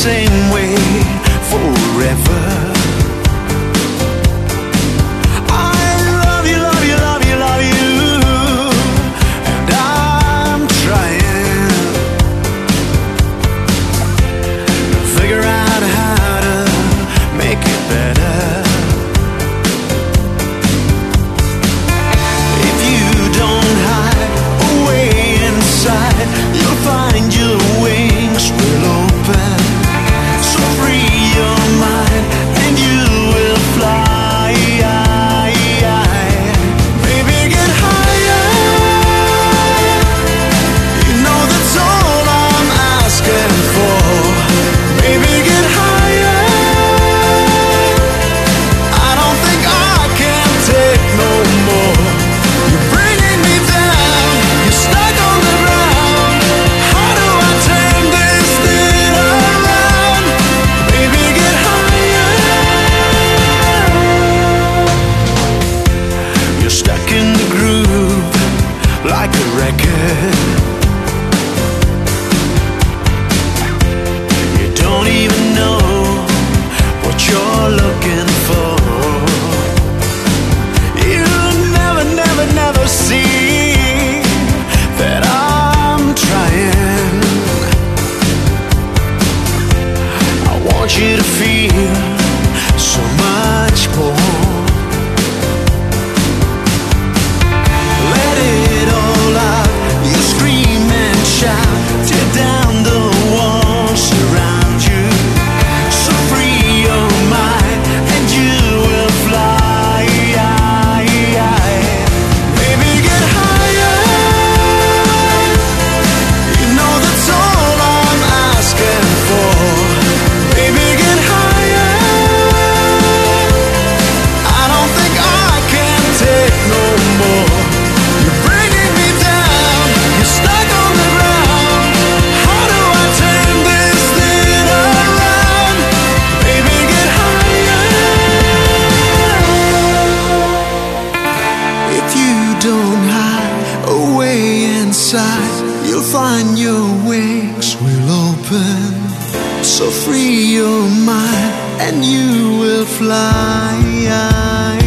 same way forever. Like a record, you don't even know what you're looking for. You never, never, never see that I'm trying. I want you to feel so much more. Tear down the walls around you, so free your mind and you will fly. Baby, get higher. You know that's all I'm asking for. Baby, get higher. I don't think I can take no more. You're bringing me down. You're stuck on the ground. You'll find your wings will open, so free your mind and you will fly.